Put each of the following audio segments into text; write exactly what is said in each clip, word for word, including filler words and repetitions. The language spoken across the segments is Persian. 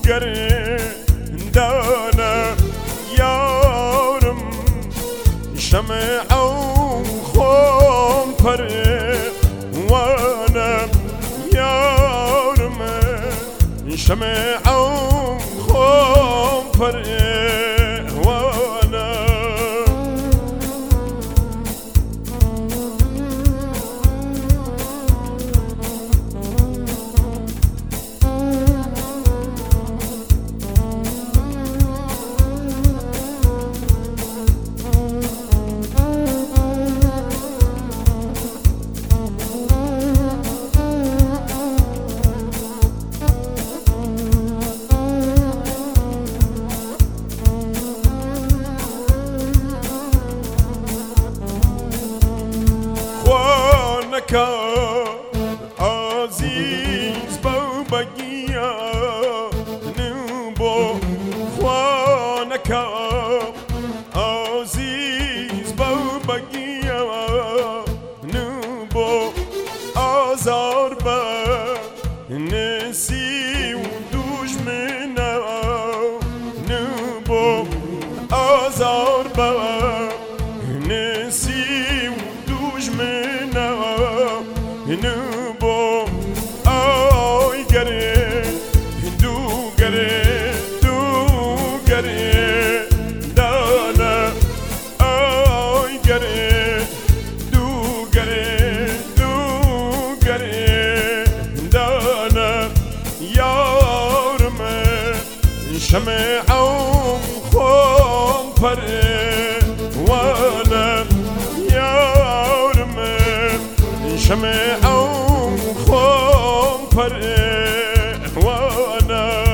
گره دانم یارم شمع و خم پره وانم یارم شمع و خم پره وانم خوانکا عزیز بابگیا نبو خوانکا عزیز بابگیا نبو آزار با نسی و دشمنا نبو آزار با نسی و دشمنا نبو آی گره دو گره دو گره دانا آی گره دو گره دو گره دانا یارم شمع و خم پره وانم یارم شمع و خم پره وانم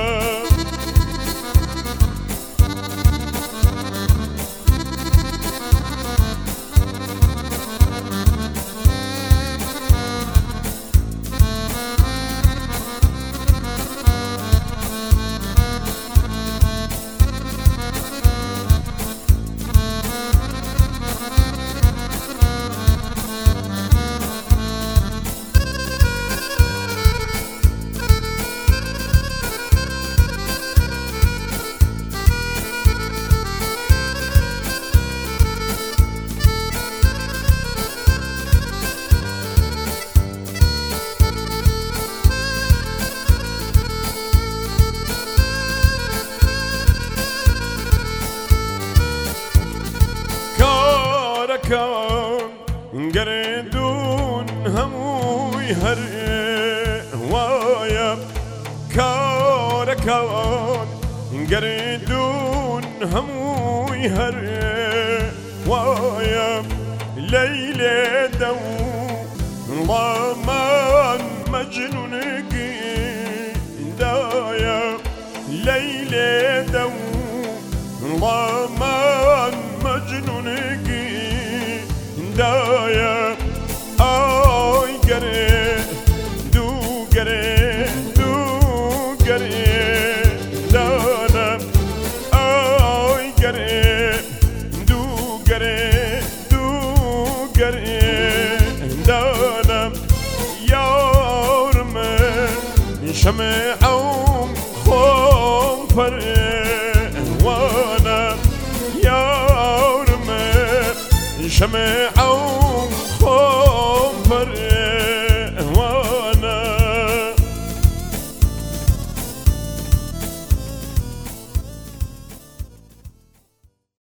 کن گردون هموی هر وایم کار کن گردون هموی هر وایم لیل دو ضمان مجنون دایم لیل دو ضمان مجنون دایم آی گره دو گره دو گره دانم آی گره دو گره دو گره دانم یارم شمع و خم پره وانم یارم شمع